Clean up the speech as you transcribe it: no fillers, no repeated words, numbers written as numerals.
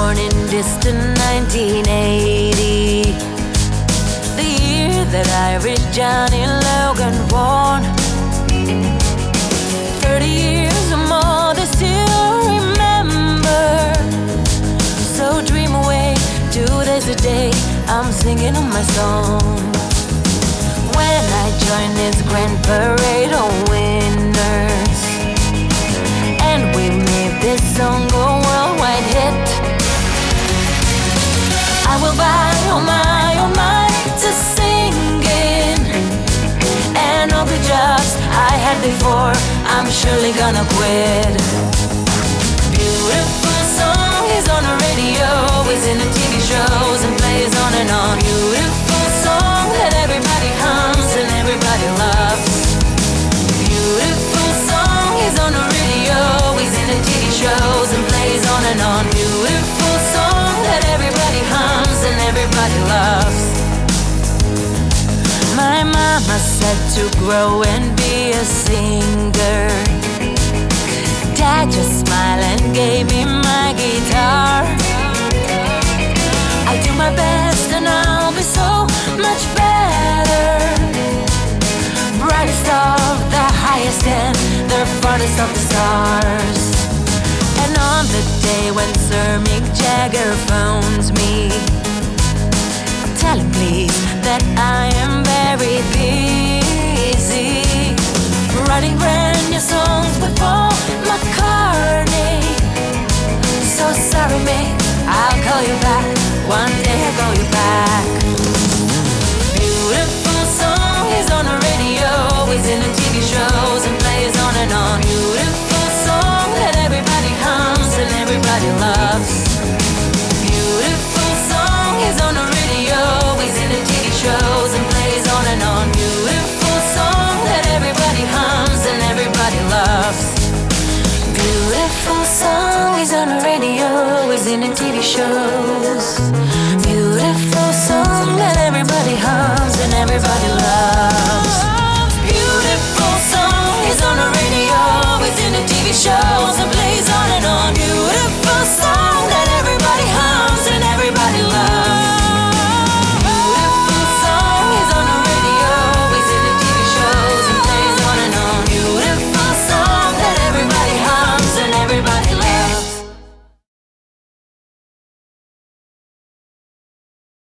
born in distant 1980, the year that Irish Johnny Logan born. 30 years or more, they still remember. So dream away, 2 days a day, I'm singing on my song. When I join this grand parade of winners, and we made this song a worldwide hit, I will buy all my to singing, and all the jobs I had before, I'm surely gonna quit. Beautiful song is on the radio, is in the TV shows and plays on and on. Beautiful song that everybody hums and everybody loves. Beautiful song is on the radio, is in the TV shows and plays on and on. Beautiful song that everybody hums and everybody loves. My mama said to grow and be a singer. Dad just smiled and gave me my guitar. I do my best and I'll be so much better. Brightest of the highest and the farthest of the stars. And on the day when Sir Mick Jagger phones me, tell him please that I am very busy writing brand new songs with Paul McCartney. So sorry, mate, I'll call you back. One day I'll call you back. Beautiful song is on the radio, is in the TV shows and plays on and on. Beautiful song that everybody hums and everybody loves. Beautiful song is on the radio, is in the TV shows and plays on and on. Beautiful song that everybody hums and everybody loves. Beautiful song is on the radio, is in the TV shows. Beautiful song that everybody hums and everybody loves. Beautiful song is on the radio, is in the TV shows.